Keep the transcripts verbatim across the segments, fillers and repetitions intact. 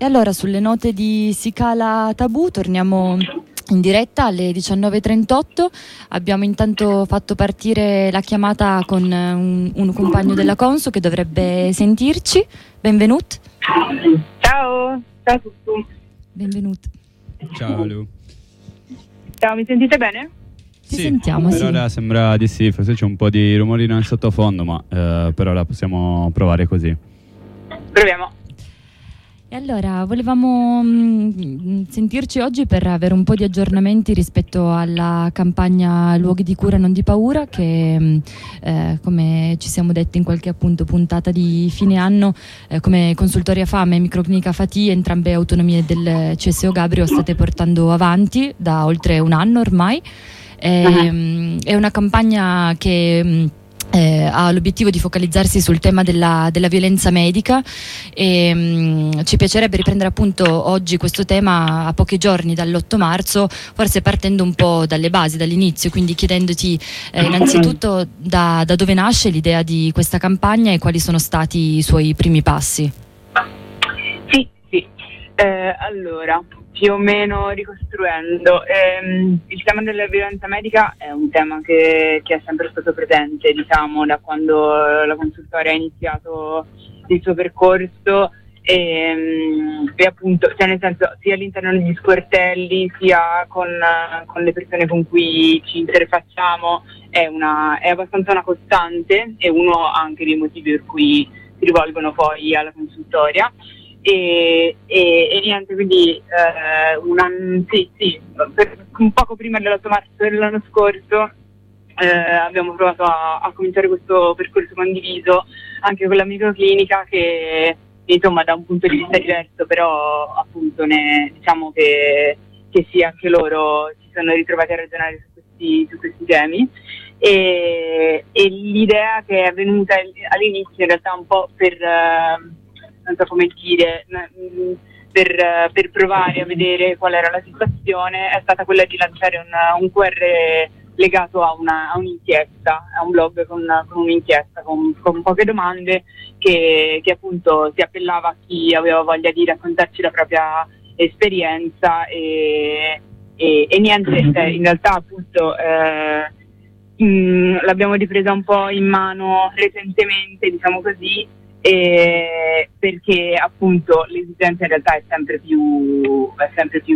E allora sulle note di Si cala tabù torniamo in diretta alle diciannove e trentotto. Abbiamo intanto fatto partire la chiamata con un, un compagno della Conso che dovrebbe sentirci. Benvenuto. Ciao, ciao a tutti. Benvenuto. Ciao Lu. Ciao, mi sentite bene? Ti sì, sentiamo, per sì. ora sembra di sì, forse c'è un po' di rumorino in sottofondo, ma eh, per ora possiamo provare così. Proviamo. E allora, volevamo mh, sentirci oggi per avere un po' di aggiornamenti rispetto alla campagna Luoghi di cura non di paura che, mh, eh, come ci siamo detti in qualche appunto puntata di fine anno, eh, come Consultoria Fame e Microclinica Fatì, entrambe autonomie del C S O Gabrio, state portando avanti da oltre un anno ormai. E, uh-huh. mh, è una campagna che... Mh, Eh, ha l'obiettivo di focalizzarsi sul tema della, della violenza medica e mh, ci piacerebbe riprendere appunto oggi questo tema a pochi giorni dall'otto marzo, forse partendo un po' dalle basi, dall'inizio, quindi chiedendoti eh, innanzitutto da, da dove nasce l'idea di questa campagna e quali sono stati i suoi primi passi. Sì, sì. Eh, allora, più o meno ricostruendo, ehm, il tema della violenza medica è un tema che, che è sempre stato presente, diciamo, da quando la consultoria ha iniziato il suo percorso e, e appunto, cioè nel senso, sia all'interno degli sportelli sia con, con le persone con cui ci interfacciamo è, una, è abbastanza una costante, e uno anche dei motivi per cui si rivolgono poi alla consultoria. E, e, e niente, quindi eh, un anno, sì, sì, per, un poco prima dell'otto marzo dell'anno scorso eh, abbiamo provato a, a cominciare questo percorso condiviso anche con la microclinica, che insomma da un punto di vista diverso, però appunto ne, diciamo che, che sì, anche loro si sono ritrovati a ragionare su questi, su questi temi. E, e l'idea che è venuta all'inizio in realtà un po' per... Uh, non so come dire, per, per provare a vedere qual era la situazione, è stata quella di lanciare un, un Q R legato a, una, a un'inchiesta, a un blog con, con un'inchiesta, con, con poche domande che, che appunto si appellava a chi aveva voglia di raccontarci la propria esperienza e, e, e niente, in realtà appunto eh, mh, l'abbiamo ripresa un po' in mano recentemente, diciamo così, E perché appunto l'esigenza in realtà è sempre più, è sempre più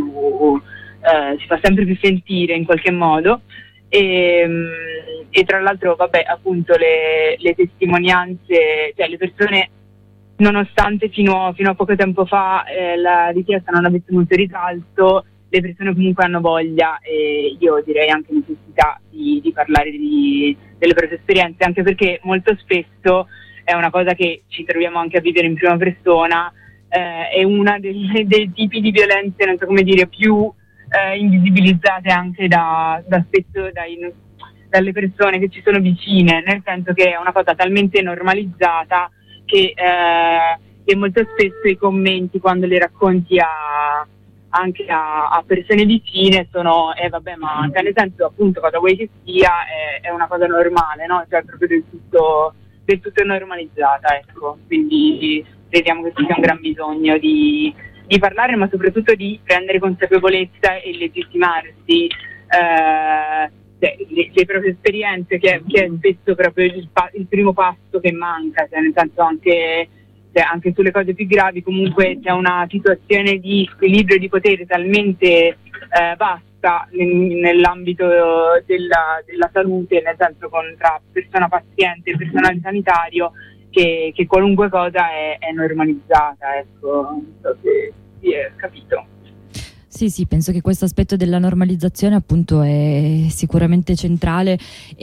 eh, si fa sempre più sentire in qualche modo, e, e tra l'altro vabbè appunto le, le testimonianze, cioè le persone, nonostante fino, fino a poco tempo fa eh, la richiesta non avesse molto risalto, le persone comunque hanno voglia, e io direi anche necessità di, di parlare di, delle proprie esperienze, anche perché molto spesso è una cosa che ci troviamo anche a vivere in prima persona, eh, è una dei, dei tipi di violenze, non so come dire, più eh, invisibilizzate anche da, da spesso dai, dalle persone che ci sono vicine, nel senso che è una cosa talmente normalizzata che, eh, che molto spesso i commenti, quando li racconti a, anche a, a persone vicine, sono eh vabbè, ma cioè, nel senso appunto cosa vuoi che sia, è, è una cosa normale, no? Cioè proprio del tutto... del tutto normalizzata, ecco, quindi crediamo che ci sia un gran bisogno di, di parlare, ma soprattutto di prendere consapevolezza e legittimarsi eh, le, le proprie esperienze, che, che è spesso proprio il, il primo passo che manca, cioè nel senso anche, cioè anche sulle cose più gravi comunque c'è una situazione di squilibrio di potere talmente eh, vasta nell'ambito della, della salute, nel senso con, tra persona paziente e personale sanitario, che, che qualunque cosa è, è normalizzata, ecco, non so se si è capito. Sì, sì, penso che questo aspetto della normalizzazione appunto è sicuramente centrale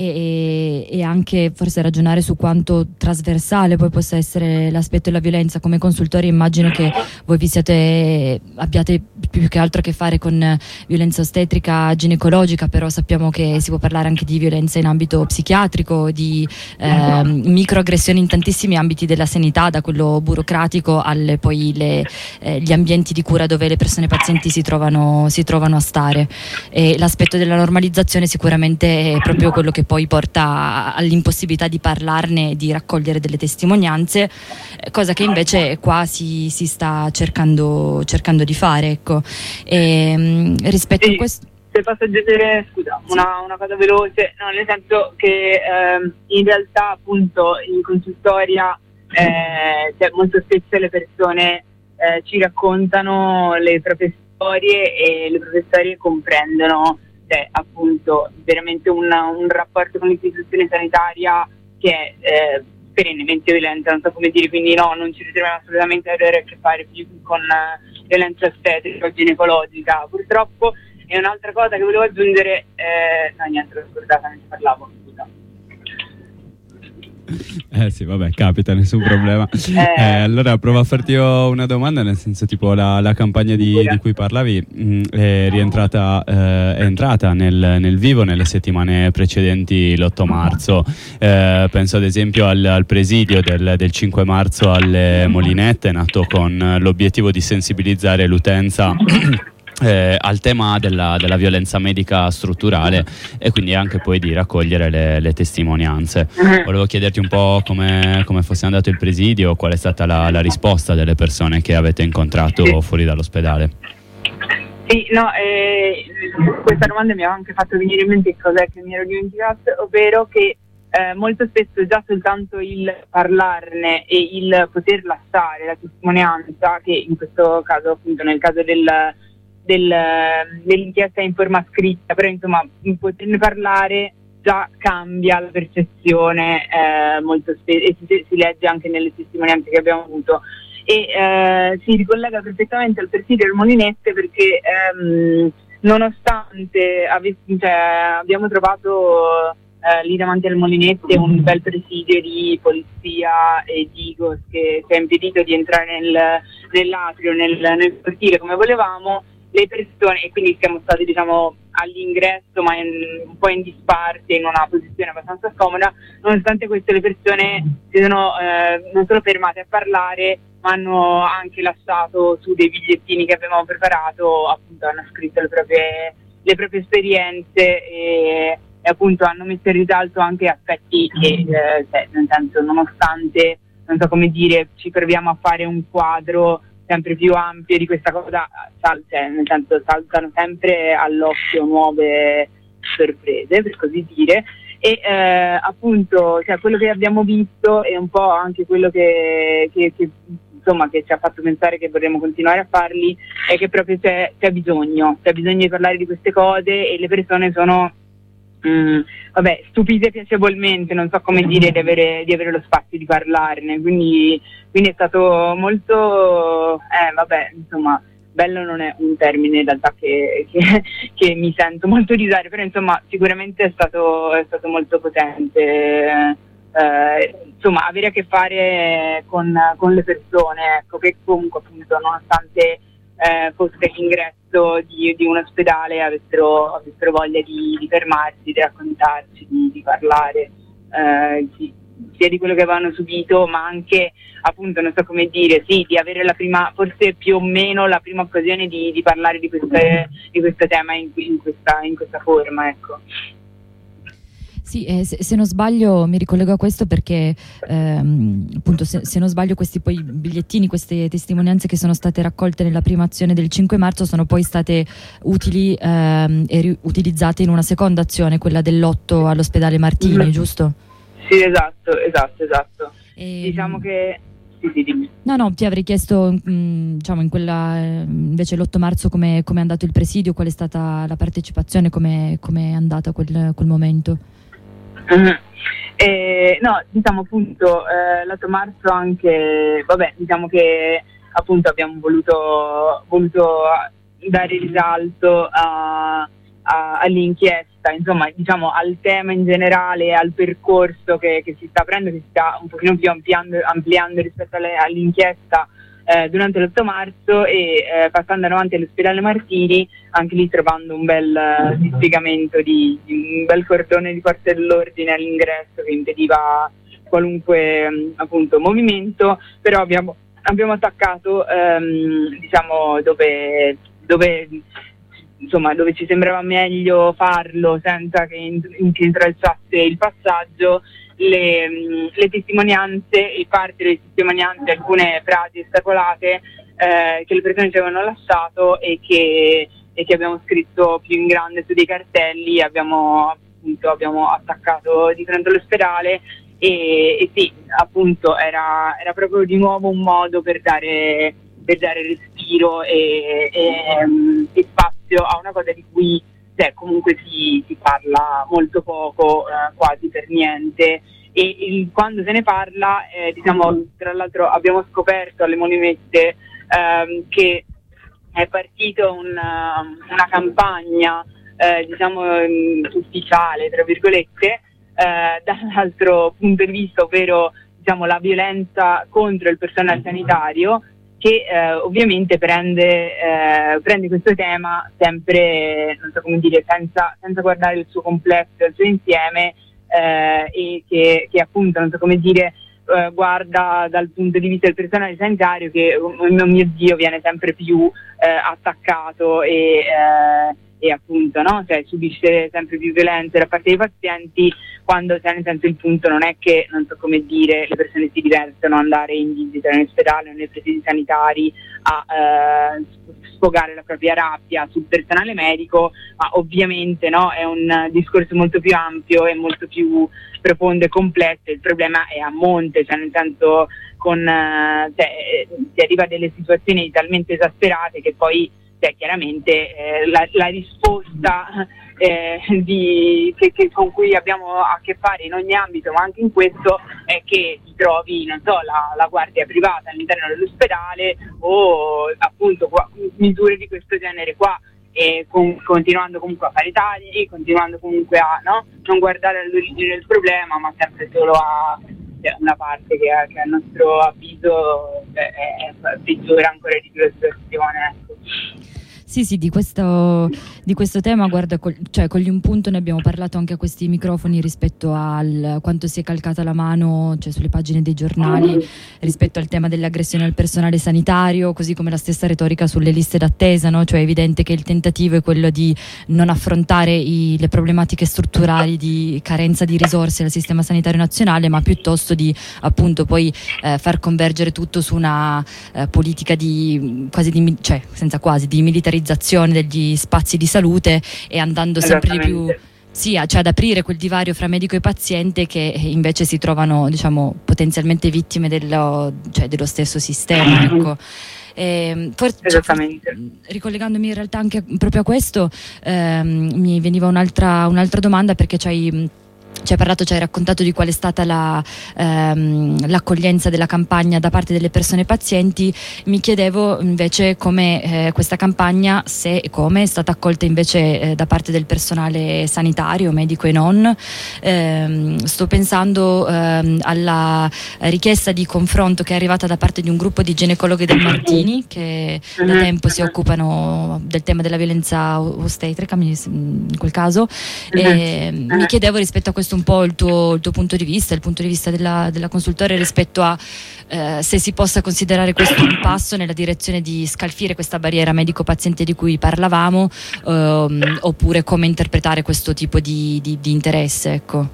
e, e anche forse ragionare su quanto trasversale poi possa essere l'aspetto della violenza. Come consultori immagino che voi vi siate, abbiate più che altro a che fare con violenza ostetrica, ginecologica, però sappiamo che si può parlare anche di violenza in ambito psichiatrico, di eh, microaggressioni in tantissimi ambiti della sanità, da quello burocratico alle poi le, eh, gli ambienti di cura dove le persone pazienti si trovano trovano, si trovano a stare. E l'aspetto della normalizzazione sicuramente è proprio quello che poi porta all'impossibilità di parlarne e di raccogliere delle testimonianze, cosa che invece qua si, si sta cercando, cercando di fare, ecco. E, rispetto sì, a questo, se posso aggiungere, scusa, sì. una, una cosa veloce, no, nel senso che ehm, in realtà appunto in consultoria eh, cioè, molto spesso le persone eh, ci raccontano le proprie storie e le proprie storie comprendono cioè, appunto veramente una, un rapporto con l'istituzione sanitaria che è eh, perennemente violenta, non so come dire, quindi no, non ci ritroviamo assolutamente ad avere a che fare più con uh, violenza ostetrica o ginecologica, purtroppo. E un'altra cosa che volevo aggiungere, eh, no niente, l'ho scordata, ne parlavo, scusa. Eh sì, vabbè, capita, nessun problema. Eh, eh, allora provo a farti io una domanda, nel senso tipo la, la campagna di, di cui parlavi mh, è rientrata, eh, è entrata nel, nel vivo nelle settimane precedenti l'otto marzo. Eh, penso ad esempio al, al presidio del, del cinque marzo alle Molinette, nato con l'obiettivo di sensibilizzare l'utenza Eh, al tema della, della violenza medica strutturale e quindi anche poi di raccogliere le, le testimonianze. Volevo chiederti un po' come, come fosse andato il presidio, qual è stata la, la risposta delle persone che avete incontrato sì. fuori dall'ospedale. Sì, no, eh, questa domanda mi ha anche fatto venire in mente cos'è che mi ero dimenticato, ovvero che eh, molto spesso già soltanto il parlarne e il poter lasciare la testimonianza, che in questo caso appunto nel caso del Del, dell'inchiesta in forma scritta, però insomma poterne parlare già cambia la percezione eh, molto spesso e si, si legge anche nelle testimonianze che abbiamo avuto e eh, si ricollega perfettamente al presidio del Molinette perché ehm, nonostante ave- cioè, abbiamo trovato eh, lì davanti al Molinette un bel presidio di polizia e di I G O S che ci ha impedito di entrare nel, nell'atrio, nel, nel cortile come volevamo, le persone, e quindi siamo stati diciamo all'ingresso ma in, un po' in disparte, in una posizione abbastanza scomoda, nonostante questo le persone si sono eh, non solo fermate a parlare ma hanno anche lasciato su dei bigliettini che avevamo preparato, appunto hanno scritto le proprie, le proprie esperienze e, e appunto hanno messo in risalto anche aspetti che eh, cioè, nel senso nonostante non so come dire ci proviamo a fare un quadro sempre più ampio di questa cosa, sal- cioè, nel senso saltano sempre all'occhio nuove sorprese, per così dire, e eh, appunto cioè, quello che abbiamo visto è un po' anche quello che, che, che insomma che ci ha fatto pensare che vorremmo continuare a farli, è che proprio c'è, c'è bisogno, c'è bisogno di parlare di queste cose e le persone sono Mm, vabbè, stupite piacevolmente, non so come dire, di avere, di avere lo spazio di parlarne, quindi, quindi è stato molto, eh vabbè, insomma, bello non è un termine in realtà che, che, che mi sento molto di usare, però insomma sicuramente è stato, è stato molto potente, eh, insomma, avere a che fare con, con le persone, ecco, che comunque appunto nonostante eh, fosse l'ingresso di, di un ospedale avessero, avessero voglia di, di fermarsi, di raccontarci, di, di parlare eh, sì, sia di quello che avevano subito ma anche appunto non so come dire sì, di avere la prima, forse più o meno la prima occasione di, di parlare di, queste, di questo tema in, in, questa, in questa forma, ecco. Sì, eh, se, se non sbaglio mi ricollego a questo perché ehm, appunto se, se non sbaglio questi poi bigliettini, queste testimonianze che sono state raccolte nella prima azione del cinque marzo sono poi state utili ehm, e ri- utilizzate in una seconda azione, quella dell'otto all'ospedale Martini, mm-hmm. giusto? Sì, esatto, esatto, esatto. E, diciamo che sì, sì, dimmi. No, no, ti avrei chiesto mh, diciamo in quella eh, invece l'otto marzo come è andato il presidio, qual è stata la partecipazione, come è andata quel, quel momento? Mm-hmm. Eh, no, diciamo appunto eh, l'otto marzo anche, vabbè, diciamo che appunto abbiamo voluto, voluto dare risalto a, a, all'inchiesta, insomma diciamo al tema in generale, al percorso che, che si sta aprendo, che si sta un pochino più ampliando, ampliando rispetto alle, all'inchiesta eh, durante l'otto marzo e eh, passando avanti all'ospedale Martini, anche lì trovando un bel uh, dispiegamento di, di un bel cordone di forze dell'ordine all'ingresso che impediva qualunque um, appunto movimento, però abbiamo, abbiamo attaccato um, diciamo dove dove insomma dove ci sembrava meglio farlo senza che intralciasse il passaggio, le, le testimonianze e parte delle testimonianze, alcune frasi estrapolate eh, che le persone ci avevano lasciato e che, e che abbiamo scritto più in grande su dei cartelli, abbiamo appunto abbiamo attaccato di fronte all'ospedale e, e sì, appunto era, era proprio di nuovo un modo per dare, per dare respiro e, e, e spazio a una cosa di cui cioè, comunque si, si parla molto poco, eh, quasi per niente, e il, quando se ne parla, eh, diciamo, tra l'altro abbiamo scoperto alle Molimette ehm, che è partito una, una campagna eh, diciamo ufficiale, tra virgolette, eh, dall'altro punto di vista, ovvero diciamo la violenza contro il personale sanitario, che eh, ovviamente prende, eh, prende questo tema sempre, non so come dire, senza, senza guardare il suo complesso, il suo insieme, eh, e che, che appunto, non so come dire, eh, guarda dal punto di vista del personale sanitario che, oh mio Dio, viene sempre più eh, attaccato e, eh, e appunto, no? Cioè, subisce sempre più violenza da parte dei pazienti, quando cioè, nel senso il punto non è che, non so come dire, le persone si divertono ad andare in visita in ospedale o nei presidi sanitari a eh, sfogare la propria rabbia sul personale medico, ma ovviamente, no, è un discorso molto più ampio e molto più profondo e complesso. Il problema è a monte, cioè nel senso con eh, cioè, si arriva a delle situazioni talmente esasperate che poi cioè, chiaramente eh, la, la risposta eh, di, che, che, con cui abbiamo a che fare in ogni ambito, ma anche in questo, è che ti trovi, non so, la, la guardia privata all'interno dell'ospedale o appunto qua, misure di questo genere qua, e con, continuando comunque a fare tagli, continuando comunque a no, non guardare all'origine del problema, ma sempre solo a cioè, una parte che, che a nostro avviso cioè, è, è peggiora ancora di più la situazione, ecco. Sì, sì, di questo, di questo tema, guarda, col, cioè, cogli un punto, ne abbiamo parlato anche a questi microfoni rispetto al quanto si è calcata la mano, cioè sulle pagine dei giornali, rispetto al tema dell'aggressione al personale sanitario, così come la stessa retorica sulle liste d'attesa, no? Cioè è evidente che il tentativo è quello di non affrontare i, le problematiche strutturali di carenza di risorse del sistema sanitario nazionale, ma piuttosto di appunto poi eh, far convergere tutto su una eh, politica di quasi di, cioè senza quasi, di militarizzazione degli spazi di salute, e andando sempre di più sì, cioè ad aprire quel divario fra medico e paziente, che invece si trovano diciamo potenzialmente vittime dello, cioè, dello stesso sistema, ecco. Eh, for- Esattamente. Cioè, ricollegandomi in realtà anche proprio a questo, ehm, mi veniva un'altra, un'altra domanda, perché c'hai ci hai parlato, ci hai raccontato di qual è stata la, ehm, l'accoglienza della campagna da parte delle persone pazienti. Mi chiedevo invece come eh, questa campagna, se e come è stata accolta invece eh, da parte del personale sanitario, medico e non. Ehm, sto pensando ehm, alla richiesta di confronto che è arrivata da parte di un gruppo di ginecologhe del Martini, che da tempo si occupano del tema della violenza ostetrica in quel caso, e mi chiedevo rispetto a questo un po' il tuo, il tuo punto di vista, il punto di vista della, della consultore rispetto a eh, se si possa considerare questo un passo nella direzione di scalfire questa barriera medico-paziente di cui parlavamo, ehm, oppure come interpretare questo tipo di, di, di interesse, ecco.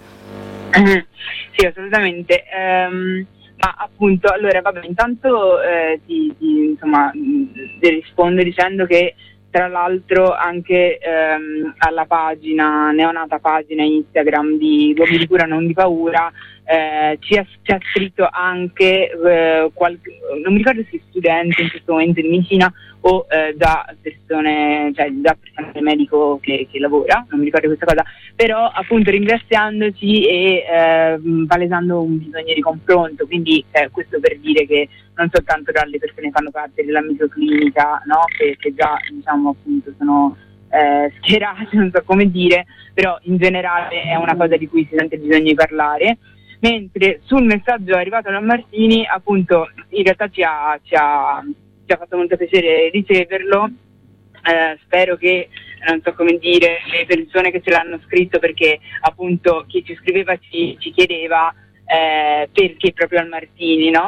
Sì, assolutamente. Um, ma appunto, allora, vabbè, intanto eh, ti, ti, insomma, ti rispondo dicendo che tra l'altro anche ehm, alla pagina, neonata pagina Instagram di Luoghi di Cura Non di Paura, eh, ci, ha, ci ha scritto anche eh, qualche, non mi ricordo se studenti in questo momento di medicina o eh, da persone, cioè da personale medico che, che lavora, non mi ricordo questa cosa, però appunto ringraziandoci e eh, palesando un bisogno di confronto, quindi eh, questo per dire che non soltanto dalle persone che fanno parte della microclinica, no, che, che già diciamo appunto sono eh, schierate, non so come dire, però in generale è una cosa di cui si sente bisogno di parlare. Mentre sul messaggio arrivato da Martini, appunto, in realtà ci ha, ci ha, ci ha fatto molto piacere riceverlo. Eh, spero che, non so come dire, le persone che ce l'hanno scritto, perché appunto chi ci scriveva ci, ci chiedeva eh, perché proprio al Martini, no?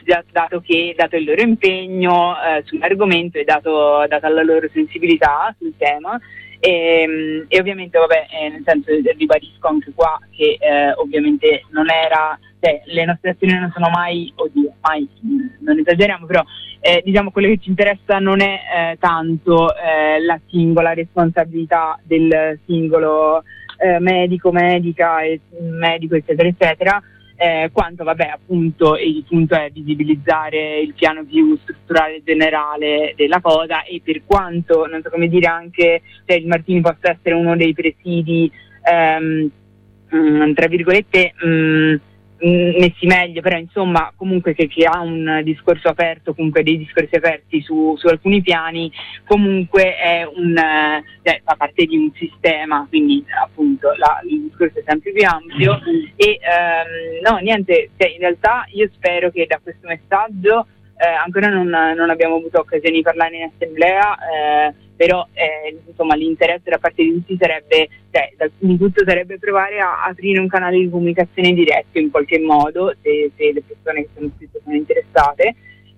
dato che, dato il loro impegno eh, sull'argomento e dato, data la loro sensibilità sul tema. E, e ovviamente, vabbè, eh, nel senso, ribadisco anche qua che eh, ovviamente non era, cioè, le nostre azioni non sono mai, oddio, mai, non esageriamo, però eh, diciamo quello che ci interessa non è eh, tanto eh, la singola responsabilità del singolo eh, medico, medica, e, medico, eccetera, eccetera, eh, quanto, vabbè, appunto, il punto è visibilizzare il piano più strutturale generale della cosa, e per quanto, non so come dire, anche cioè, il Martini possa essere uno dei presidi, ehm, mh, tra virgolette, mh, messi meglio, però insomma comunque che, che ha un discorso aperto, comunque dei discorsi aperti su, su alcuni piani, comunque è un eh, fa parte di un sistema, quindi appunto la, il discorso è sempre più ampio. E ehm, no niente, cioè, in realtà io spero che da questo messaggio eh, ancora non, non abbiamo avuto occasione di parlare in assemblea, eh, però eh, insomma l'interesse da parte di tutti sarebbe, cioè da tutto sarebbe provare a aprire un canale di comunicazione diretto in qualche modo, se, se le persone che sono iscritte sono interessate,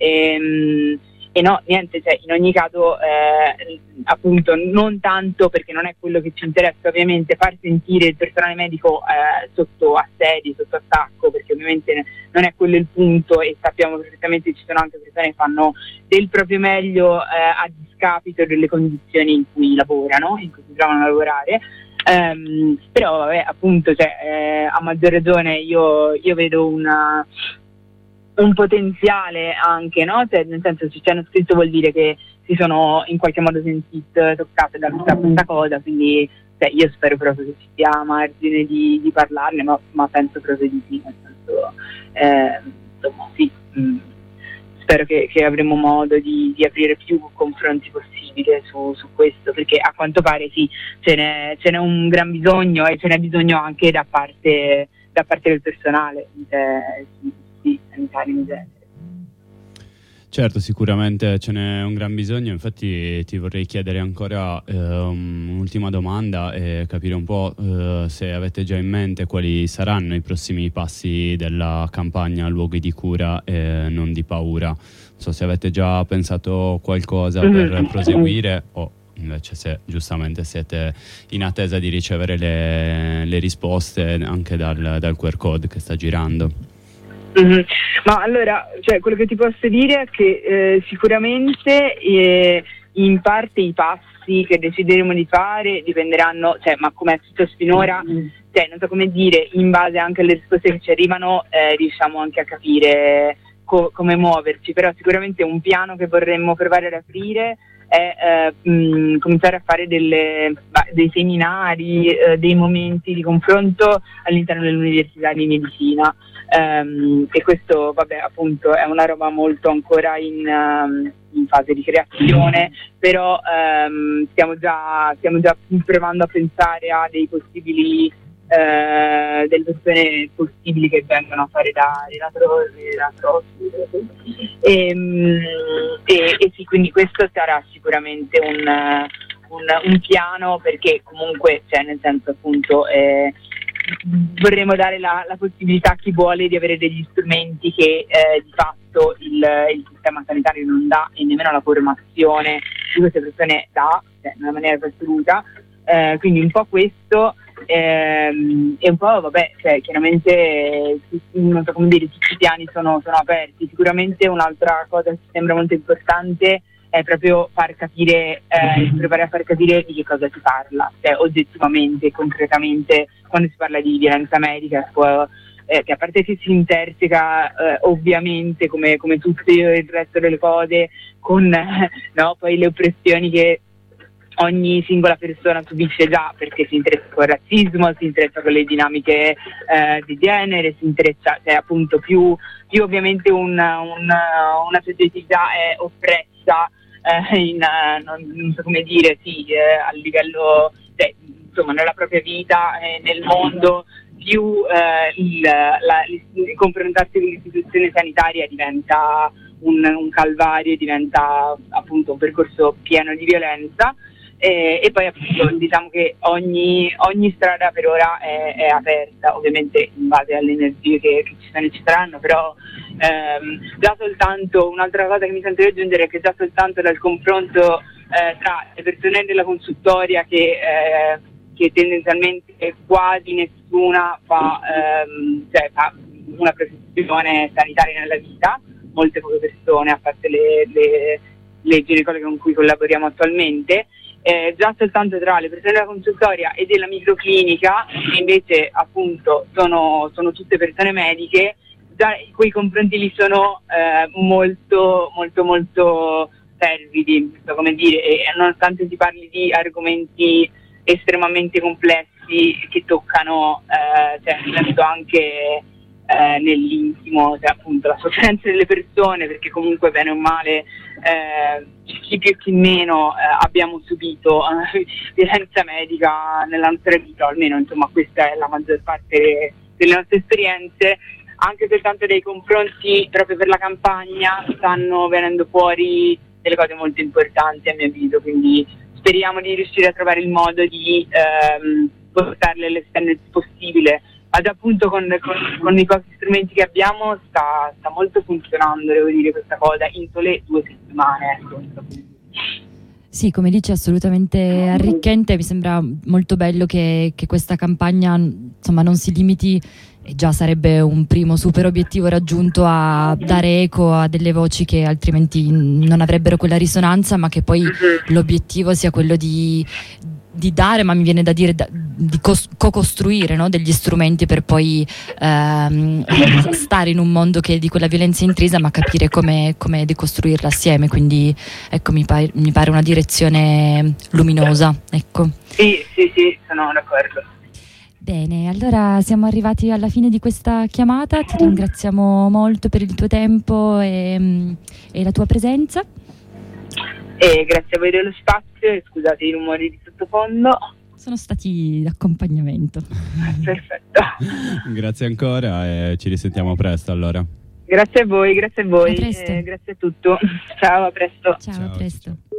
e, e no, niente, cioè in ogni caso eh, appunto non tanto, perché non è quello che ci interessa ovviamente, far sentire il personale medico eh, sotto assedio, sotto attacco, perché ovviamente non è quello il punto, e sappiamo perfettamente che ci sono anche persone che fanno del proprio meglio eh, a discapito delle condizioni in cui lavorano, in cui si trovano a lavorare. Um, però vabbè, appunto, cioè, eh, a maggior ragione io, io vedo una, un potenziale anche, no? Cioè, nel senso, se ci hanno scritto vuol dire che si sono in qualche modo sentite toccate da tutta questa cosa, quindi cioè, io spero proprio che ci sia margine di, di parlarne, ma, ma penso proprio di sì, nel senso, eh, insomma, sì, mh, spero che, che avremo modo di, di aprire più confronti possibile su, su questo, perché a quanto pare sì, ce n'è, ce n'è un gran bisogno, e ce n'è bisogno anche da parte, da parte del personale, eh, sì, sì, sanitario in genere. Certo, sicuramente ce n'è un gran bisogno, infatti ti vorrei chiedere ancora eh, un'ultima domanda e capire un po' eh, se avete già in mente quali saranno i prossimi passi della campagna Luoghi di cura e non di paura. Non so se avete già pensato qualcosa per mm-hmm. proseguire, o invece se giustamente siete in attesa di ricevere le, le risposte anche dal, dal Q R code che sta girando. Mm-hmm. Ma allora, cioè, quello che ti posso dire è che eh, sicuramente eh, in parte i passi che decideremo di fare dipenderanno, cioè, ma come è successo finora, mm-hmm. cioè, non so come dire, in base anche alle risposte che ci arrivano eh, riusciamo anche a capire co- come muoverci, però sicuramente un piano che vorremmo provare ad aprire è eh, mh, cominciare a fare delle, bah, dei seminari, eh, dei momenti di confronto all'interno dell'università di medicina, um, e questo vabbè appunto è una roba molto ancora in, um, in fase di creazione, però um, stiamo già stiamo già provando a pensare a dei possibili Uh, delle persone possibili che vengono a fare da relatori e, e, e sì, quindi questo sarà sicuramente un, un, un piano, perché comunque cioè, nel senso appunto eh, vorremmo dare la, la possibilità a chi vuole di avere degli strumenti che eh, di fatto il, il sistema sanitario non dà, e nemmeno la formazione di queste persone dà, cioè, in una maniera assoluta. Eh, quindi un po' questo ehm, e un po' vabbè, cioè, chiaramente non so come dire, tutti i piani sono, sono aperti. Sicuramente un'altra cosa che ci sembra molto importante è proprio far capire, eh, provare a far capire di che cosa si parla, cioè oggettivamente, concretamente, quando si parla di violenza medica, può, eh, che a parte che si interseca eh, ovviamente come, come tutto il resto delle cose con eh, no, poi le oppressioni che ogni singola persona subisce già, perché si intreccia con il razzismo, si intreccia con le dinamiche eh, di genere, si intreccia, cioè appunto più, più ovviamente una, una, una soggettività è oppressa eh, in, non, non so come dire, sì, eh, a livello, cioè, insomma, nella propria vita, eh, nel mondo, più eh, il, la, il confrontarsi con l'istituzione sanitaria diventa un, un calvario, diventa appunto un percorso pieno di violenza. E, e poi appunto diciamo che ogni, ogni strada per ora è, è aperta, ovviamente in base alle energie che, che ci sono e ci saranno, però ehm, già soltanto, un'altra cosa che mi sento di aggiungere è che già soltanto dal confronto eh, tra le persone della consultoria che, eh, che tendenzialmente quasi nessuna fa, ehm, cioè, fa una professione sanitaria nella vita, molte poche persone, a parte le, le, le ginecologhe con cui collaboriamo attualmente. Eh, già soltanto tra le persone della consultoria e della microclinica, che invece appunto sono, sono tutte persone mediche, già quei confronti lì sono eh, molto molto molto fervidi, come dire, e nonostante si parli di argomenti estremamente complessi che toccano eh, cioè, penso anche eh, nell'intimo, cioè appunto la sofferenza delle persone, perché comunque bene o male eh, chi più e chi meno eh, abbiamo subito eh, violenza medica nella nostra vita, o almeno insomma questa è la maggior parte delle nostre esperienze. Anche soltanto dei confronti proprio per la campagna stanno venendo fuori delle cose molto importanti a mio avviso, quindi speriamo di riuscire a trovare il modo di ehm, portarle all'esterno il più possibile. Ma già appunto con, con, con i pochi strumenti che abbiamo sta, sta molto funzionando, devo dire, questa cosa in sole due settimane. Ecco. Sì, come dici, assolutamente arricchente. Mi sembra molto bello che, che questa campagna insomma non si limiti, e già sarebbe un primo super obiettivo raggiunto, a dare eco a delle voci che altrimenti non avrebbero quella risonanza, ma che poi l'obiettivo sia quello di di dare, ma mi viene da dire da, di cos- co-costruire, no? Degli strumenti per poi ehm, stare in un mondo che è di quella violenza intrisa, ma capire come, come decostruirla assieme. Quindi ecco, mi, pare, mi pare una direzione luminosa, ecco. Sì, sì, sì, sono d'accordo. Bene, allora siamo arrivati alla fine di questa chiamata, ti ringraziamo molto per il tuo tempo e, e la tua presenza. E grazie a voi dello spazio e scusate i rumori di sottofondo. Sono stati d'accompagnamento. Perfetto. Grazie ancora e ci risentiamo presto allora. Grazie a voi, grazie a voi. A presto. Eh, grazie a tutto. Ciao, a presto. Ciao, Ciao, a presto. ciao.